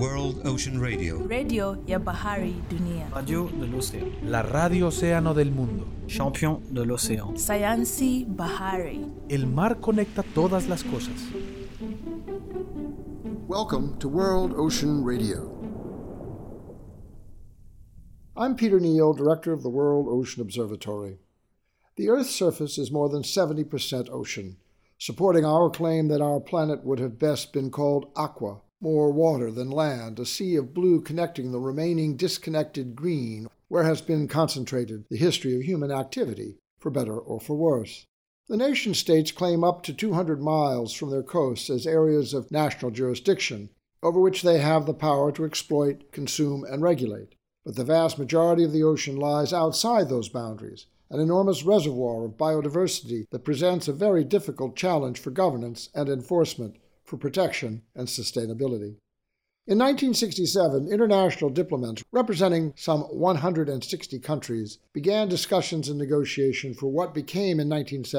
World Ocean Radio. Radio ya bahari dunia. Radio de l'océan. La radio océano del mundo. Champion de l'océan. Sayansi bahari. El mar conecta todas las cosas. Welcome to World Ocean Radio. I'm Peter Neal, Director of the World Ocean Observatory. The Earth's surface is more than 70% ocean, supporting our claim that our planet would have best been called aqua, more water than land, a sea of blue connecting the remaining disconnected green, where has been concentrated the history of human activity, for better or for worse. The nation-states claim up to 200 miles from their coasts as areas of national jurisdiction, over which they have the power to exploit, consume, and regulate. But the vast majority of the ocean lies outside those boundaries, an enormous reservoir of biodiversity that presents a very difficult challenge for governance and enforcement, for protection and sustainability. In 1967, international diplomats representing some 160 countries began discussions and negotiation for what became in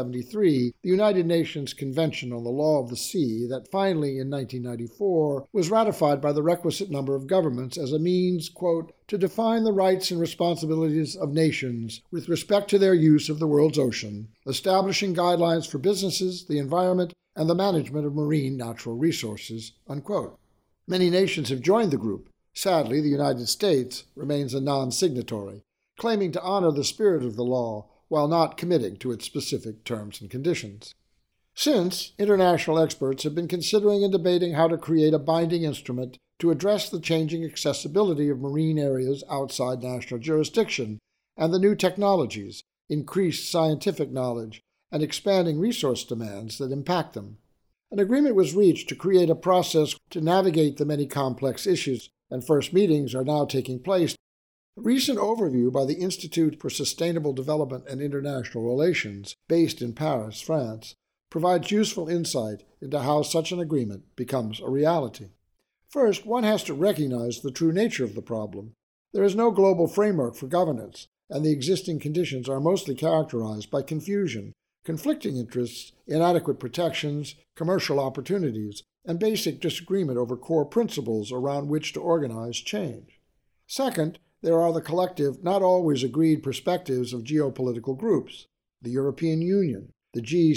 1973 the United Nations Convention on the Law of the Sea that finally in 1994 was ratified by the requisite number of governments as a means, quote, to define the rights and responsibilities of nations with respect to their use of the world's ocean, establishing guidelines for businesses, the environment, and the management of marine natural resources, unquote. Many nations have joined the group. Sadly, the United States remains a non-signatory, claiming to honor the spirit of the law while not committing to its specific terms and conditions. Since, international experts have been considering and debating how to create a binding instrument to address the changing accessibility of marine areas outside national jurisdiction and the new technologies, increased scientific knowledge, and expanding resource demands that impact them. An agreement was reached to create a process to navigate the many complex issues, and first meetings are now taking place. A recent overview by the Institute for Sustainable Development and International Relations, based in Paris, France, provides useful insight into how such an agreement becomes a reality. First, one has to recognize the true nature of the problem. There is no global framework for governance, and the existing conditions are mostly characterized by confusion, conflicting interests, inadequate protections, commercial opportunities, and basic disagreement over core principles around which to organize change. Second, there are the collective, not always agreed perspectives of geopolitical groups, the European Union, the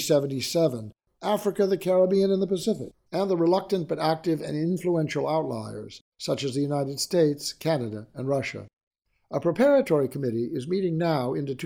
G77, Africa, the Caribbean, and the Pacific, and the reluctant but active and influential outliers, such as the United States, Canada, and Russia. A preparatory committee is meeting now into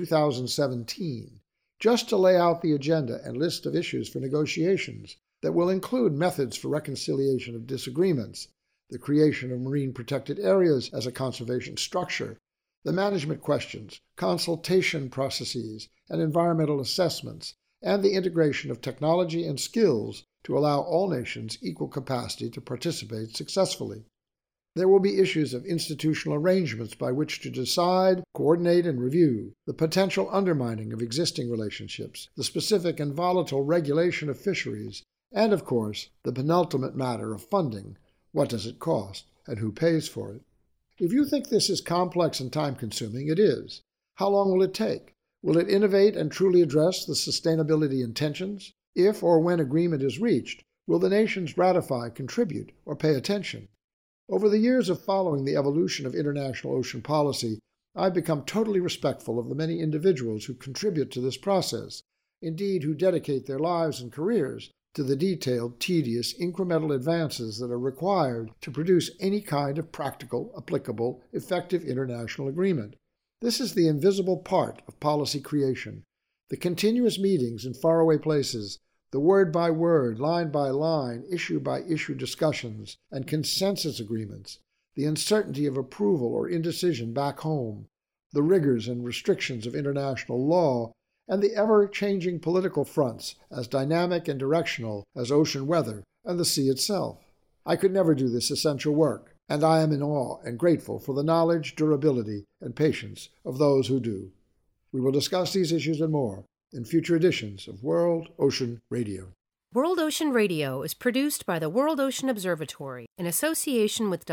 2017, just to lay out the agenda and list of issues for negotiations that will include methods for reconciliation of disagreements, the creation of marine protected areas as a conservation structure, the management questions, consultation processes, and environmental assessments, and the integration of technology and skills to allow all nations equal capacity to participate successfully. There will be issues of institutional arrangements by which to decide, coordinate, and review the potential undermining of existing relationships, the specific and volatile regulation of fisheries, and, of course, the penultimate matter of funding. What does it cost, and who pays for it? If you think this is complex and time-consuming, it is. How long will it take? Will it innovate and truly address the sustainability intentions? If or when agreement is reached, will the nations ratify, contribute, or pay attention? Over the years of following the evolution of international ocean policy, I've become totally respectful of the many individuals who contribute to this process, indeed who dedicate their lives and careers to the detailed, tedious, incremental advances that are required to produce any kind of practical, applicable, effective international agreement. This is the invisible part of policy creation, the continuous meetings in faraway places, the word-by-word, line-by-line, issue-by-issue discussions and consensus agreements, the uncertainty of approval or indecision back home, the rigors and restrictions of international law, and the ever-changing political fronts as dynamic and directional as ocean weather and the sea itself. I could never do this essential work, and I am in awe and grateful for the knowledge, durability, and patience of those who do. We will discuss these issues and more in future editions of World Ocean Radio. World Ocean Radio is produced by the World Ocean Observatory in association with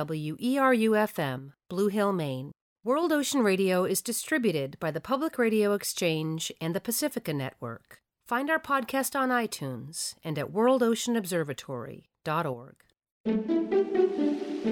WERU-FM, Blue Hill, Maine. World Ocean Radio is distributed by the Public Radio Exchange and the Pacifica Network. Find our podcast on iTunes and at worldoceanobservatory.org.